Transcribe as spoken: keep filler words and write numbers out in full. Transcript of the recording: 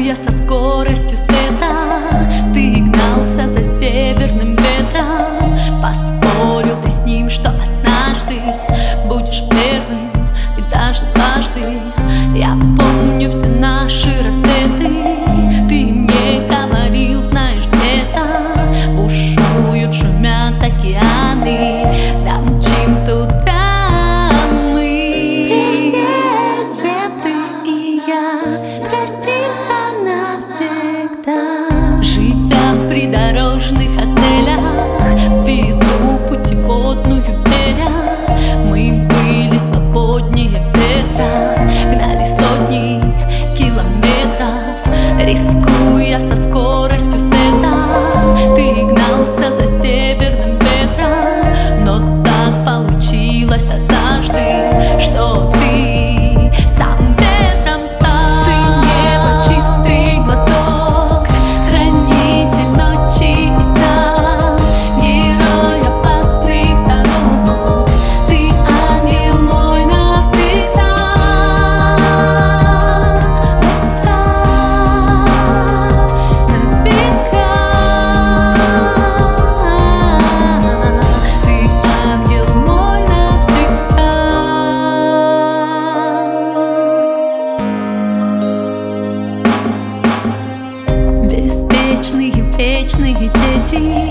Рискуя со скоростью света, ты гнался за северным ветром. Поспорил ты с ним, что однажды будешь первым и даже дважды. Я помню все наши рассветы. Ты мне говорил, знаешь, где-то бушуют, шумят океаны. Да мчим туда мы, прежде чем ты и я простимся навсегда. Живя в придорожных отелях, в звезду путеводную веря, мы были свободнее ветра, гнали сотни километров, рискуя со скоростью света. Ты гнался за северным ветром, но так получилось однажды, что ты сам ветром стал. Ты небо, чистый глоток, хранитель ночи и сна, герой опасных дорог. Ты ангел мой навсегда. На века. Ты ангел мой навсегда. Беспечные, вечные дети